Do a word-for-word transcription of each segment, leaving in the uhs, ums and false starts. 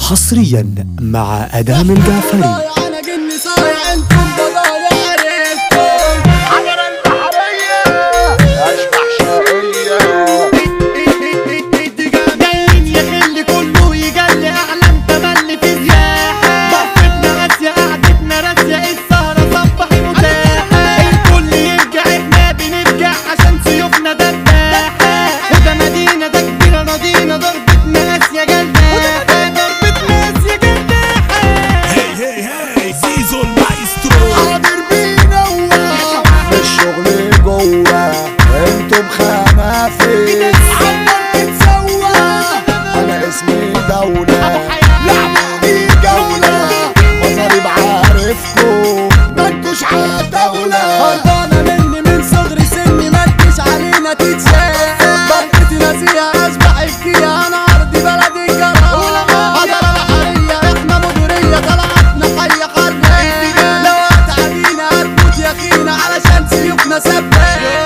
حصريا مع أدهم الجعفري. انا جني صايع انتم بضايع عرفتم عبر البحرية اشبح شقية انت جايين يخلي كله يجلي اعلام تملي في سياحة ضفتنا قاسية قعدتنا راسية السهرة صبحي متاحة الكل يرجع احنا بنرجع عشان سيوفنا دباحة وده مدينة ده كبيرة راضينا ضربتنا قاسية جلداحة ضربتنا قاسية جلداحة هي هي هي زيزو المايسترو حاضر بينا الشغل جوه انتم خنافس عمال تتسوى انا اسمي دولة لعبوني جولة مصاري بعارفكم ما انتوش على دولة خربانة مني من صغري سني ما تجيش علينا تتشاف ضربتي ناسية اشبح فيها انا ارضي بلدي الجرام حضرة بحرية احنا مدورية طلعتنا حية حرة لو هتعدينا هتموت يخينا علشان سيوفنا سباك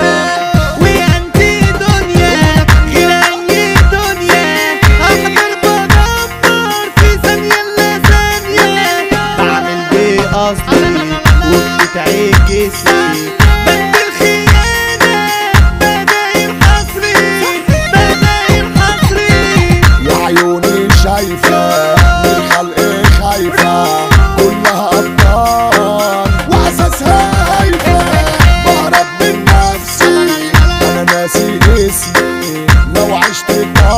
وانتي دنيا غير اي دنيا احضر بدمر في ثانية الا ثانية بعمل بيه قصدي وبتتعكسي بد الخيانة بدايل حصري بدايل حصري يا عيوني شايفة من خلق خايفة كلها أبطال وأساسها هايفة بهرب من نفسي أنا ناسي اسمي لو عشت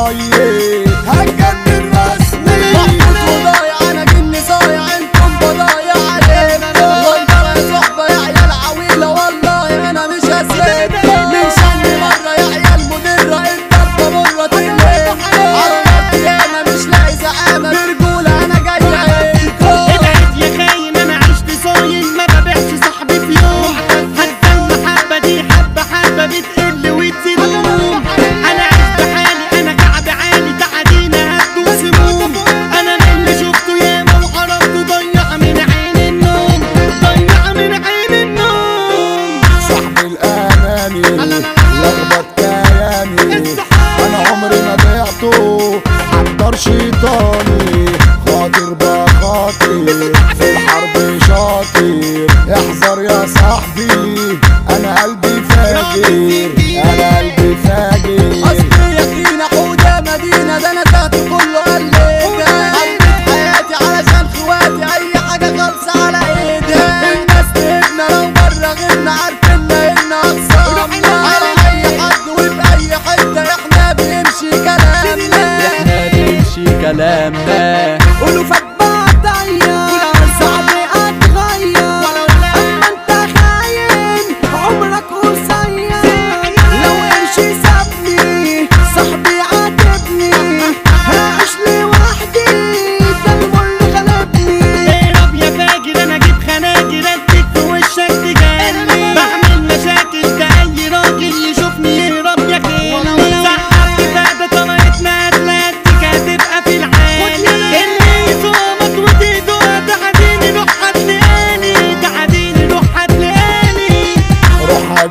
طيب هتجنن رسمي محطوط وضايع انا جني صايع انتم بضايع عليكم والله يا صحبة يا عيال عويلة والله انا مش هسيبكم من شن مرة يا عيال مدرة الضربة مرة تقلبكم عرضت ياما مش لاقي زعامة برجولة انا جاي عليكم ابعد يا خاين انا عشت صايم ما ببيعش صاحبي في يوم حتى المحبة دي حبة حبة بتقل وتزيدوم انا عشت حالي انا كعب عالي تعدينا هدوا سموم انا من اللي شفته ياما وعرفته ضيع من عين النوم ضيع من عين النوم صاحب الأناني لخبط كياني أنا عمري ما بعته حضر شيطاني خاطر بخاطر في الحرب شاطر احذر يا صاحبي أنا قلبي فاجر أنا قلبي فاجر اصلي يا خينا حودة مدينة ده انا تحت كله قلبها حبيت حياتي علشان خواتي اي حاجة خالصة على ايدها الناس تهبنا لو مرة غيرنا عارفيننا ان اقسامنا على اي حد وفي اي حتة احنا بنمشي كلامنا احنا بنمشي كلامنا قولوا فاتبع ضيع صعب اتغير اما انت خاين عمرك قصير لو قرشي سابني صاحبي عاتبني هعيش لوحدي ده المر غلبني اهرب يا فاجر انا اجيب خناجر اديك في وشك تجني بعمل مشاكل ده اي راجل يشوفني يهرب يا خير سحبت فاده طلعتنا اتلاتيك هتبقى في العالي اللي يصومك وتيجوا تعديني روح هتلاقاني تعديني روح هتلاقاني روحك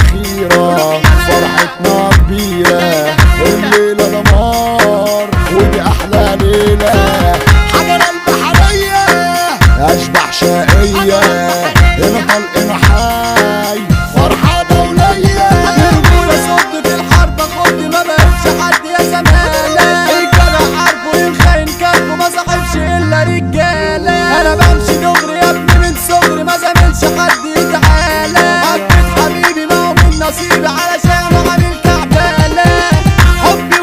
ذخيرة فرحتنا كبيرة الليلة دمار ودي أحلى ليلة حجر البحرية أشبح شقية هنا طلقنا حي فرحة دولية الرجولة صد في الحرب خد ما بقتش حد يا زمالة الجدع عارفه الخاين كاتبه ما صاحبش إلا رجالة أنا بمشي دغري يا ابني من صغري ما زاملش حد يتعالى حبيت حبيبي ما هو من نصيبي علشان عامل كعبالة حبي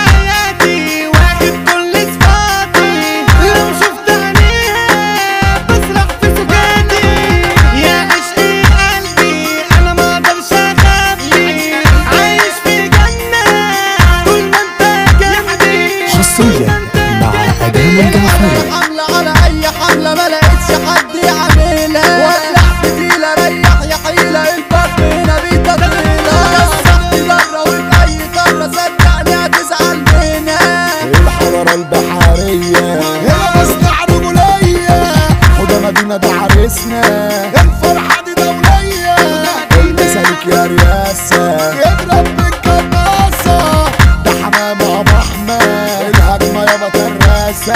وحياتي واخد كل صفاتي لو شفت عينيها بسرح في سكاتي يا عشقي قلبي أنا ما اقدرش اخبي عايش في جنة طول ما انت جنبي حصريا مع أدهم الجعفري. حملة على اي حملة ما لقيتش حد يعملها واقلع في فيلة ريح يا حيلة البرد هنا بيتطيلة كسحت ضرة وفي اي قارة صدقني هتزعل منها الحضارة البحرية هنا مصنع رجولية وده مدينة ده عريسنا الفرحة دي دولية المثالك يا رياسة يضرب بالقناصة ده حمام أبو أحمد الهجمة يابا كراسة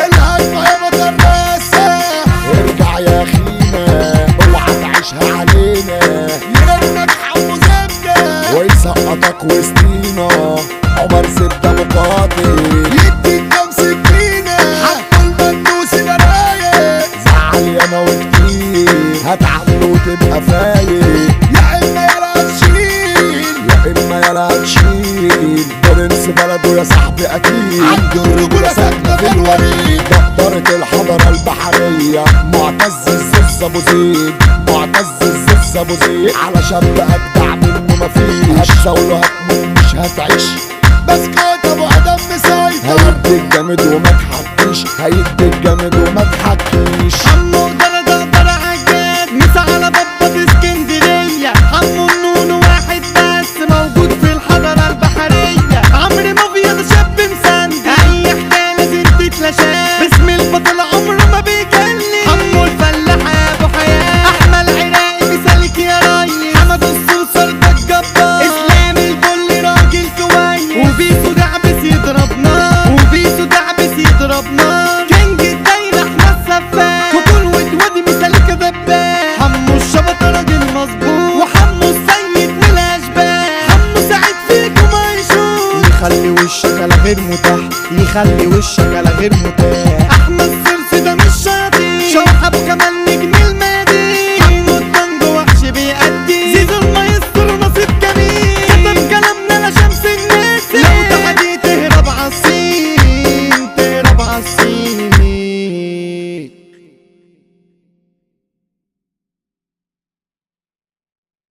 الهجمة يا مدرسة ارجع يا اخينا اوعى تعيشها علينا يرنك حمو زبدة ويسقطك وسطينا عمر زبدة مقاتل يديك كام سكينة حطوا المندوس ده رايق زعل ياما وكتير هتعمل وتبقى فايق يا اما يالا هتشيل يا اما يالا هتشيل برنس بلده يا صاحبي اكيد عنده الرجولة ساكنة في الوريد دقدرة الحضارة البحرية معتز الزفز ابو زيد معتز الزفز ابو زيد على شاب اجدع منه مفيش هتزاوله هتموت مش هتعيش بس كنت ابو ادم مسيطر هيديك جامد وما تحكيش هيديك جامد وما تحكيش حمو ده ده ده عجاد مسا على بابا في اسكندريه حمو النونو واحد بس موجود في الحضاره البحريه عمرو مافيا ده شاب مسند اي حكايه لازم تتلاشاه باسم البطل عمره ما بيجلي حمو الفلاح ابو حياه احمد عراقي مثالك يا ريس حمد الصرصر ده الجبار اسلام الكل راجل كويس وبيسو دعبس يضرب نار وبيسو دعبس يضرب نار كينج الدايره احمد سفاح وكل ودود مثالك دباح حمو الشبطه راجل مظبوط وحمو السيد من الاشباح حمو سعيد فيكم ما يشوف يخلي وشك على غير متاح يخلي وشك على غير متاح احمد سرسي ده مش شاطر شوحب كمان نجم